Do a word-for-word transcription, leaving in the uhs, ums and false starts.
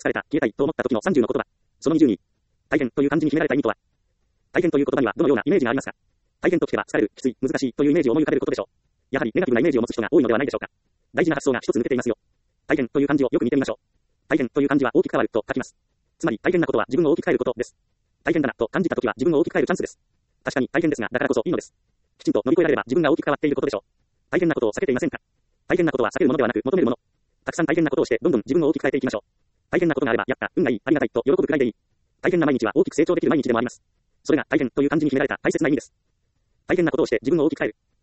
疲れた、消えたいと思った時のさんじゅうの言葉。そのにじゅうに。大変という漢字に秘められた意味とは。大変という言葉にはどのようなイメージがありますか？大変と聞けば疲れる、きつい、難しいというイメージを思い浮かべることでしょう。やはりネガティブなイメージを持つ人が多いのではないでしょうか。大事な発想が一つ抜けていますよ。大変という漢字をよく見てみましょう。大変という漢字は大きく変わると書きます。つまり大変なことは自分を大きく変えることです。大変だなと感じたときは自分を大きく変えるチャンスです。確かに大変ですが、だからこそいいのです。きちんと乗り越えられれば自分が大きく変わっていることでしょう。大変なことを避けていませんか？大変なことは避けるものではなく求めるもの。たくさん大変なことをしてどんどん自分を大きく変えていきましょう。大変なことがあれば、やった、運がいい、ありがたいと喜ぶくらいでいい。大変な毎日は大きく成長できる毎日でもあります。それが大変という漢字に秘められた大切な意味です。大変なことをして自分を大きく変える。